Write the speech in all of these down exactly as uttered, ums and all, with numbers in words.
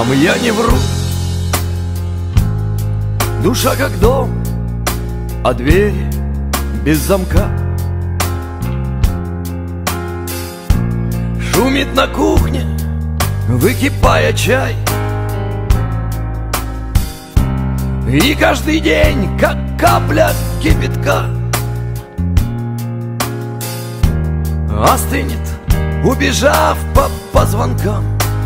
Мам, я не вру. Душа как дом, а двери без замка. Шумит на кухне, выкипая чай. И каждый день, как капля кипятка, остынет, убежав по позвонкам.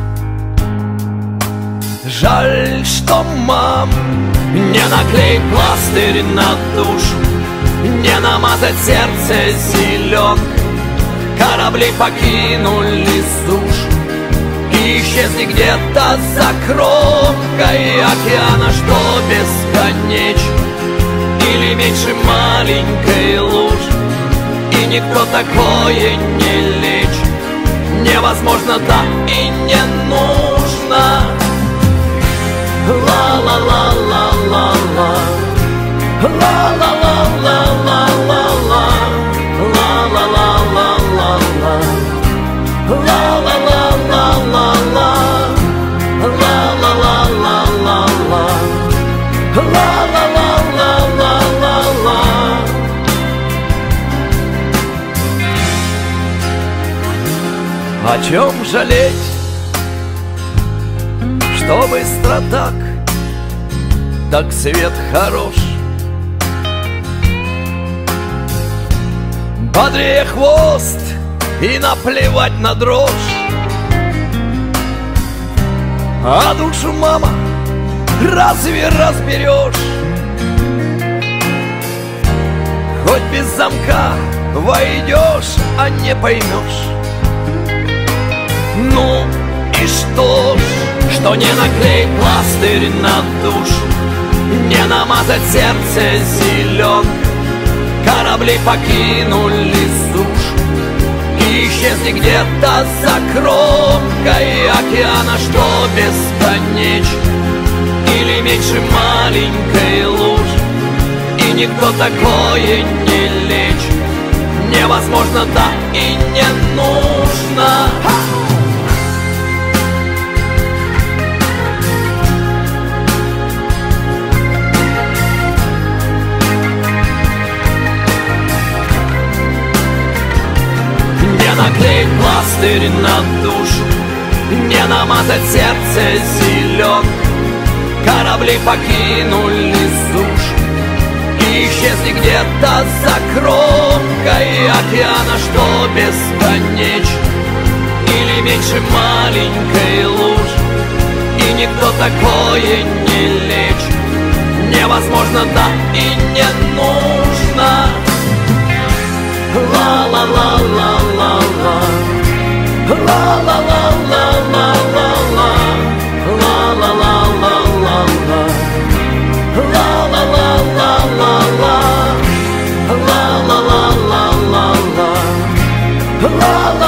Жаль, что, мам, не наклеить пластырь на душу, не намазать сердце зеленкой. Корабли покинули сушу и исчезли где-то за кромкой океана, что бесконечно или меньше маленькой лужи. И никто такое не лечит, невозможно, да и не нужно. Ла-ла-ла-ла-ла-ла, ла-ла-ла-ла-ла-ла-ла, ла-ла-ла-ла-ла-ла, ла-ла-ла-ла-ла-ла, ла-ла-ла-ла-ла-ла, ла-ла-ла-ла-ла-ла. О чем жалеть, что быстро так, так свет хорош. Бодрее хвост и наплевать на дрожь. А душу, мама, разве разберешь? Хоть без замка войдешь, а не поймешь. Ну и что ж, что не наклеить пластырь на душу, не намазать сердце зеленкой. Корабли покинули сушу и исчезли где-то за кромкой океана, что бесконечно или меньше маленькой лужи. И никто такое не лечит, невозможно, да и не нужно. Наклеить пластырь на душу, не намазать сердце зеленкой. Корабли покинули сушу и исчезли где-то за кромкой океана, что бесконечно или меньше маленькой лужи. И никто такое не лечит, невозможно, да и не нужно. Ла-ла-ла-ла-ла-ла, ла-ла-ла-ла-ла-ла, ла-ла-ла-ла-ла-ла, ла-ла-ла-ла-ла, ла-ла-ла-ла-ла, ла-ла-ла-ла-ла.